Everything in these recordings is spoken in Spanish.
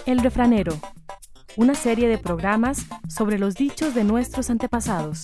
El Refranero, una serie de programas sobre los dichos de nuestros antepasados.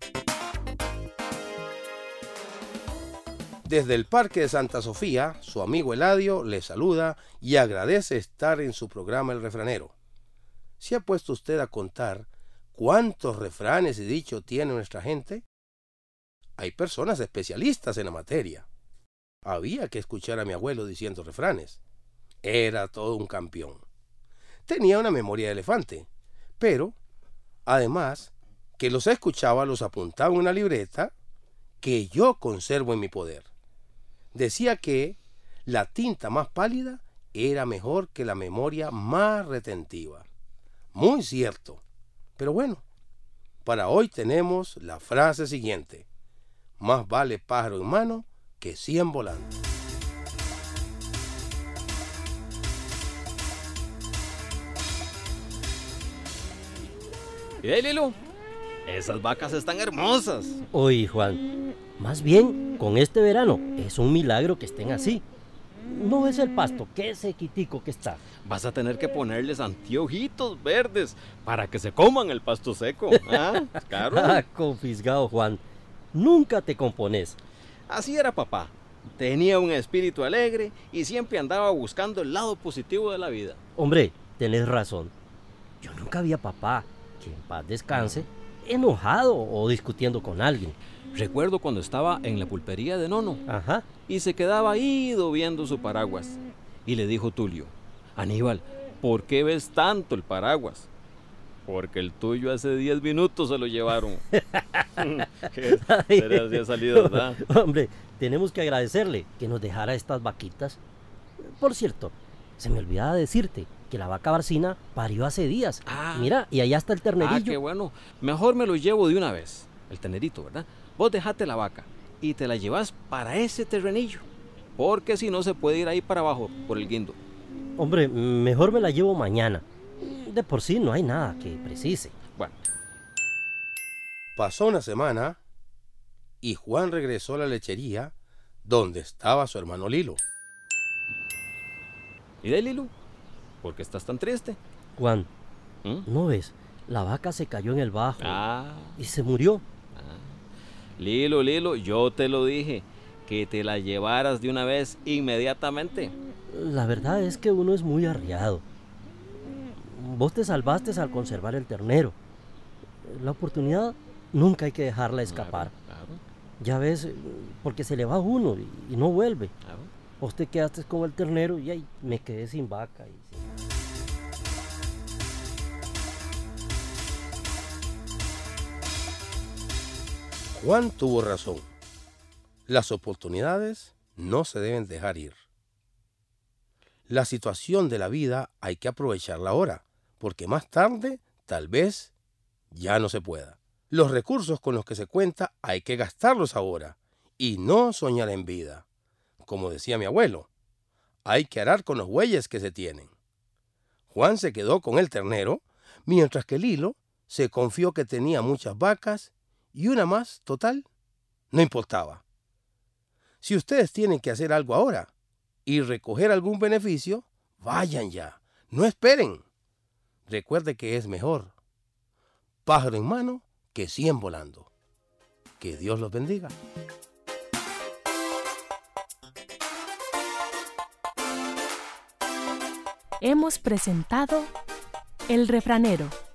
Desde el Parque de Santa Sofía, su amigo Eladio le saluda y agradece estar en su programa El Refranero. ¿Se ha puesto usted a contar cuántos refranes y dichos tiene nuestra gente? Hay personas especialistas en la materia. Había que escuchar a mi abuelo diciendo refranes. Era todo un campeón. Tenía una memoria de elefante, pero, además, que los escuchaba, los apuntaba en una libreta que yo conservo en mi poder. Decía que la tinta más pálida era mejor que la memoria más retentiva. Muy cierto. Pero bueno, para hoy tenemos la frase siguiente: más vale pájaro en mano que 100 volando. ¿Y de Lilo? Esas vacas están hermosas. Oye, Juan, más bien con este verano es un milagro que estén así. ¿No ves el pasto? Qué sequitico que está. Vas a tener que ponerles anteojitos verdes para que se coman el pasto seco. ¿Ah? Claro. Confisgado, Juan. Nunca te compones. Así era papá. Tenía un espíritu alegre y siempre andaba buscando el lado positivo de la vida. Hombre, tenés razón. Yo nunca vi a papá, que en paz descanse, enojado o discutiendo con alguien. Recuerdo cuando estaba en la pulpería de Nono. Ajá. Y se quedaba ido viendo su paraguas. Y le dijo Tulio: Aníbal, ¿por qué ves tanto el paraguas? Porque el tuyo hace 10 minutos se lo llevaron. Sería así ha salido, ¿verdad? Hombre, tenemos que agradecerle que nos dejara estas vaquitas. Por cierto, se me olvidaba decirte que la vaca Barcina parió hace días. Mira, y allá está el ternerillo. Qué bueno. Mejor me lo llevo de una vez. El ternerito, ¿verdad? Vos dejate la vaca y te la llevas para ese terrenillo, porque si no se puede ir ahí para abajo por el guindo. Hombre, mejor me la llevo mañana. De por sí no hay nada que precise. Bueno. Pasó una semana y Juan regresó a la lechería donde estaba su hermano Lilo. ¿Y de Lilo? ¿Por qué estás tan triste? Juan, ¿no ves? La vaca se cayó en el bajo y se murió. Lilo, yo te lo dije, que te la llevaras de una vez inmediatamente. La verdad es que uno es muy arriado. Vos te salvaste al conservar el ternero. La oportunidad nunca hay que dejarla escapar. Claro. Ya ves, porque se le va uno y no vuelve. Claro. Vos te quedaste con el ternero y ahí me quedé sin vaca. Juan tuvo razón. Las oportunidades no se deben dejar ir. La situación de la vida hay que aprovecharla ahora, porque más tarde tal vez ya no se pueda. Los recursos con los que se cuenta hay que gastarlos ahora y no soñar en vida. Como decía mi abuelo, hay que arar con los bueyes que se tienen. Juan se quedó con el ternero, mientras que Lilo se confió que tenía muchas vacas y una más, total, no importaba. Si ustedes tienen que hacer algo ahora y recoger algún beneficio, vayan ya, no esperen. Recuerde que es mejor pájaro en mano que 100 volando. Que Dios los bendiga. Hemos presentado El Refranero.